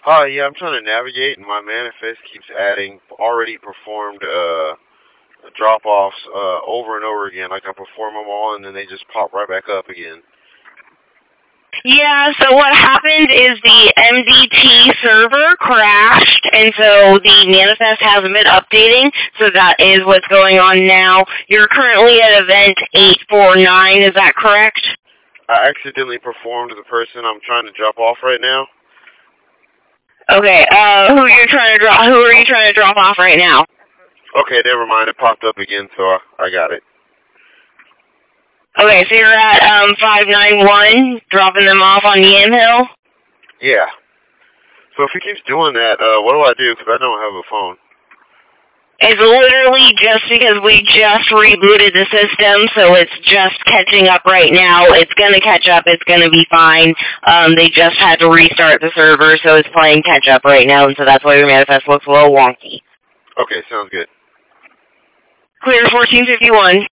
Hi, yeah, I'm trying to navigate, and my manifest keeps adding already performed drop-offs over and over again. Like I perform them all, and then they just pop right back up again. Yeah, so what happened is the MDT server crashed, and so the manifest hasn't been updating, so that is what's going on now. You're currently at event 849, is that correct? I accidentally performed the person I'm trying to drop off right now. Okay, who are you trying to drop off right now? Okay, never mind. It popped up again, so I got it. Okay, so you're at 591, dropping them off on Yamhill? Yeah. So if he keeps doing that, what do I do? Because I don't have a phone. It's literally just because we just rebooted the system, so it's just catching up right now. It's going to catch up. It's going to be fine. They just had to restart the server, so it's playing catch up right now, and so that's why your manifest looks a little wonky. Okay, sounds good. Clear 1451.